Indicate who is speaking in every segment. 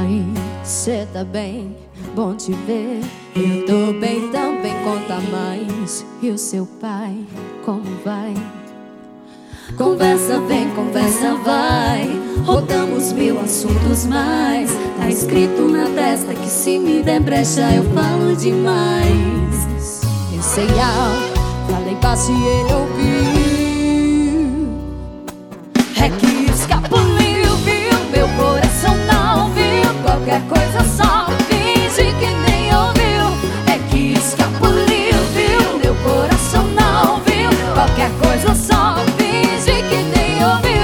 Speaker 1: aí, cê tá bem? Bom te ver. Eu tô bem também, conta mais. E o seu pai, como vai? Conversa vem, conversa vai. Rodamos 1000 assuntos mais. Tá escrito na testa que se me der brecha eu falo demais. Pensei alto, falei baixo e ele ouviu. É que escapuliu, viu? Meu coração não viu. Qualquer coisa só finge que nem ouviu. É que escapuliu, viu? Meu coração não viu. Qualquer coisa só finge que nem ouviu.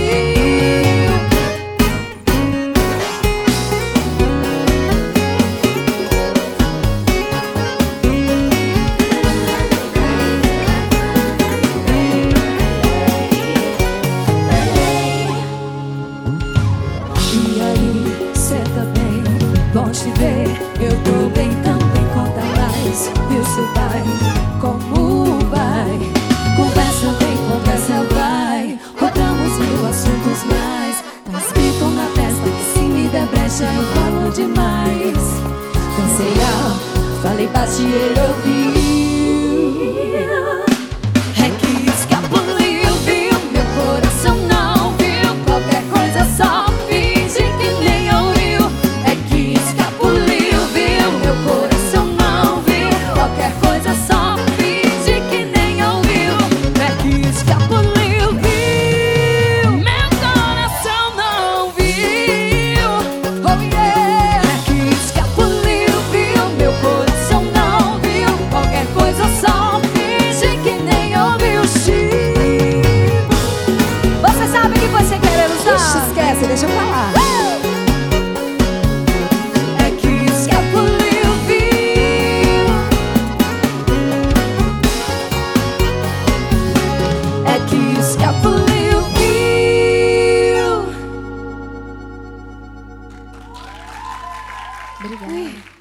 Speaker 1: E aí, cê tá bem? Bom te ver. Eu tô bem também, conta mais. E o seu pai, como vai? Conversa vem, conversa vai. Rodamos 1000 assuntos mais. Tá escrito na testa que se me der brecha eu falo demais. Pensei alto, falei baixo e ele ouviu. É que escapuliu, viu? Meu coração não viu. Qualquer coisa só finge que nem ouviu. É que escapuliu, viu? Meu coração não viu. Qualquer coisa só finge que nem ouviu. É que escapuliu, viu? Meu coração não viu. Oh yeah. É que escapuliu, viu? Meu coração não viu. Qualquer coisa só finge que nem ouviu. Você sabe que você quer usar?
Speaker 2: Ixi, esquece, deixa eu falar.
Speaker 1: É que escapuliu, viu? É que escapuliu, viu?
Speaker 2: Obrigada.